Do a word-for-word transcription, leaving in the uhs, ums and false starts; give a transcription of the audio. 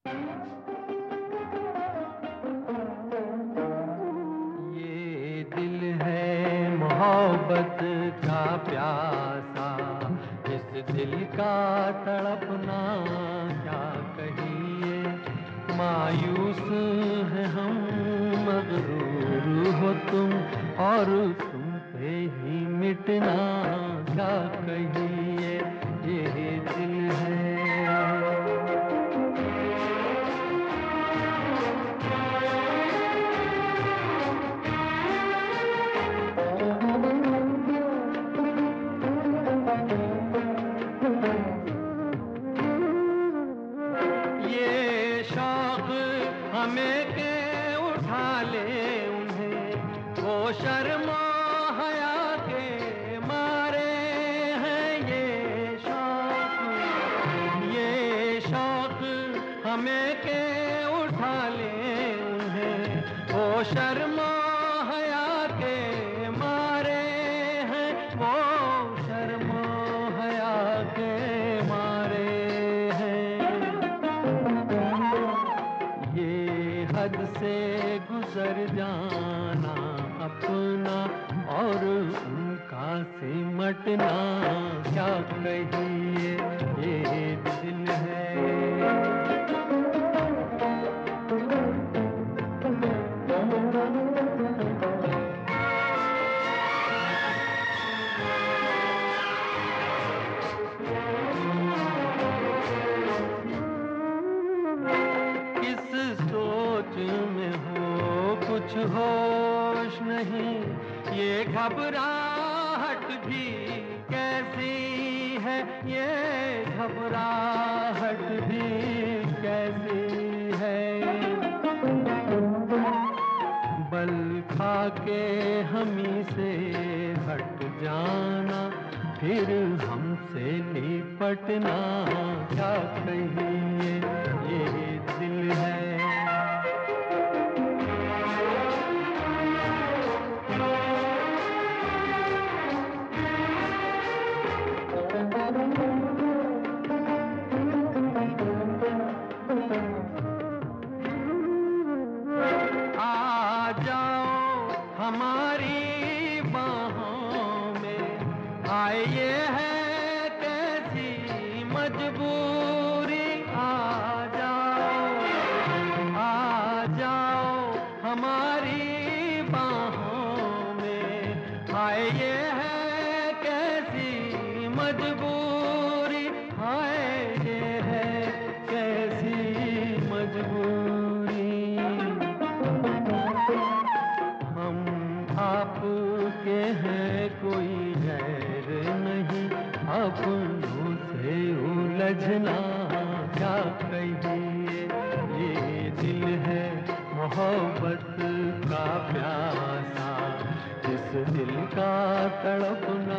ये दिल है मोहब्बत का प्यासा, इस दिल का तड़पना क्या कहिए। मायूस है हम, मगरूर हो तुम, और तुम पे ही मिटना क्या कहिए। ये दिल है। ये शौक हमें के उठा ले उन्हें, वो शर्मा हया के मारे हैं। ये शौक, ये शौक हमें के उठा ले उन्हें, वो शर्मा हया के मारे हैं। वो शर्मा हया के मारे हैं। ये हद से गुजर जाना अपना, और उनका सिमटना क्या कहिए। ये दिल है। किस सोच में हो कुछ होश नहीं, ये घबराहट भी कैसी है। ये घबराहट भी कैसी है। बल खा के हमी से हट जाना, फिर हमसे लिपटना क्या कहिए। ये दिल है। आ जाओ हमारी बाहों में, आए ये है कैसी मजबूरी। आ जाओ, आ जाओ हमारी बाहों में, आए ये है कैसी मजबूरी। हाय ये है कैसी मजबूरी। हम आपके हैं, कोई गैर नहीं, अपनों से उलझना क्या कहिए। ये दिल है मोहब्बत का प्यासा, इस दिल का तड़पना